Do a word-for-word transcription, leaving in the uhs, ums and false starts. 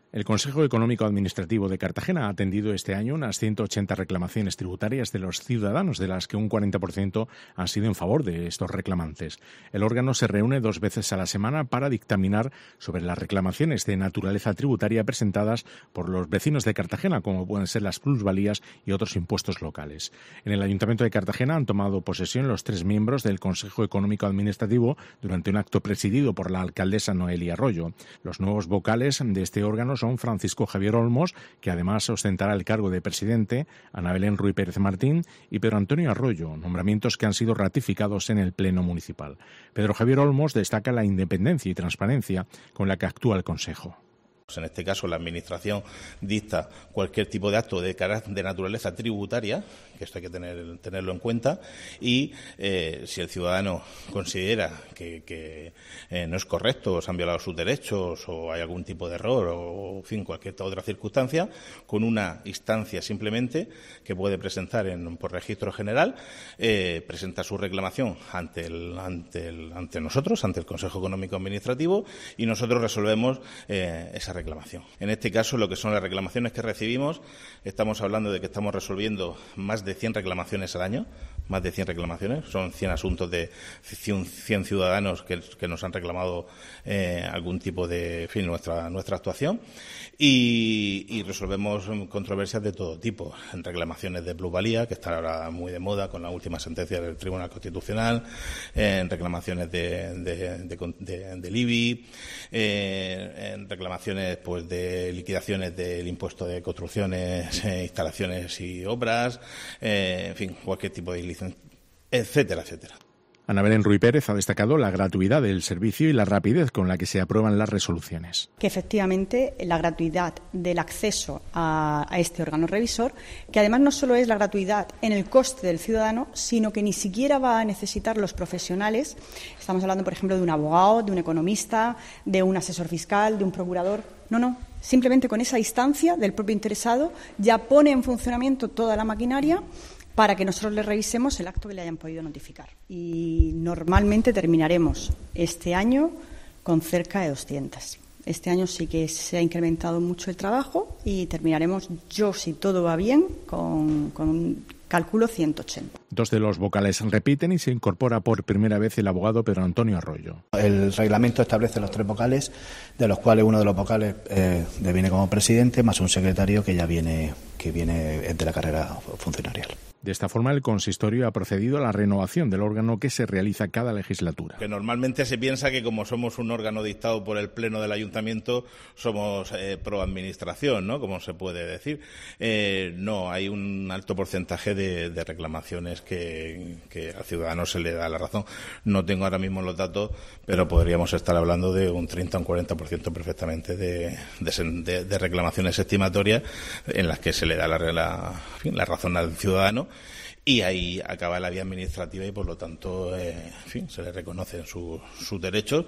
El Consejo Económico Administrativo de Cartagena ha atendido este año unas ciento ochenta reclamaciones tributarias de los ciudadanos, de las que un cuarenta por ciento han sido en favor de estos reclamantes. El órgano se reúne dos veces a la semana para dictaminar sobre las reclamaciones de naturaleza tributaria presentadas por los vecinos de Cartagena, como pueden ser las plusvalías y otros impuestos locales. En el Ayuntamiento de Cartagena han tomado posesión los tres miembros del Consejo Económico Administrativo durante un acto presidido por la alcaldesa Noelia Arroyo. Los nuevos vocales de este órgano son Francisco Javier Olmos, que además ostentará el cargo de presidente, Ana Belén Ruy Pérez Martín y Pedro Antonio Arroyo, nombramientos que han sido ratificados en el Pleno Municipal. Pedro Javier Olmos destaca la independencia y transparencia con la que actúa el Consejo. En este caso, la Administración dicta cualquier tipo de acto de carácter de naturaleza tributaria, que esto hay que tener, tenerlo en cuenta, y eh, si el ciudadano considera que, que eh, no es correcto, o se han violado sus derechos, o hay algún tipo de error, o en fin, cualquier otra circunstancia, con una instancia simplemente que puede presentar en, por registro general, eh, presenta su reclamación ante, el, ante, el, ante nosotros, ante el Consejo Económico Administrativo, y nosotros resolvemos eh, esa reclamación. En este caso, lo que son las reclamaciones que recibimos, estamos hablando de que estamos resolviendo más de cien reclamaciones al año, más de cien reclamaciones, son cien asuntos de cien ciudadanos que, que nos han reclamado eh, algún tipo de, en fin, nuestra, nuestra actuación, y, y resolvemos controversias de todo tipo, en reclamaciones de plusvalía, que están ahora muy de moda con la última sentencia del Tribunal Constitucional, en reclamaciones de, de, de, de, del I B I, eh, en reclamaciones pues de liquidaciones del impuesto de construcciones, eh, instalaciones y obras, eh, en fin, cualquier tipo de licencia, etcétera, etcétera. Ana Belén Ruy Pérez ha destacado la gratuidad del servicio y la rapidez con la que se aprueban las resoluciones. Que efectivamente la gratuidad del acceso a, a este órgano revisor, que además no solo es la gratuidad en el coste del ciudadano, sino que ni siquiera va a necesitar los profesionales. Estamos hablando, por ejemplo, de un abogado, de un economista, de un asesor fiscal, de un procurador. No, no. Simplemente con esa instancia del propio interesado ya pone en funcionamiento toda la maquinaria para que nosotros le revisemos el acto que le hayan podido notificar. Y normalmente terminaremos este año con cerca de doscientas. Este año sí que se ha incrementado mucho el trabajo y terminaremos, yo si todo va bien, con, con un cálculo ciento ochenta. Dos de los vocales repiten y se incorpora por primera vez el abogado Pedro Antonio Arroyo. El reglamento establece los tres vocales, de los cuales uno de los vocales eh, viene como presidente, más un secretario que ya viene, que viene de la carrera funcionarial. De esta forma, el consistorio ha procedido a la renovación del órgano que se realiza cada legislatura. Que normalmente se piensa que como somos un órgano dictado por el Pleno del Ayuntamiento, somos eh, pro administración, ¿no? Como se puede decir. Eh, no, hay un alto porcentaje de, de reclamaciones que, que al ciudadano se le da la razón. No tengo ahora mismo los datos, pero podríamos estar hablando de un treinta o un cuarenta por ciento perfectamente de, de, de reclamaciones estimatorias en las que se le da la, la, la razón al ciudadano. Y ahí acaba la vía administrativa y, por lo tanto, eh, en fin, se le reconocen sus, sus derechos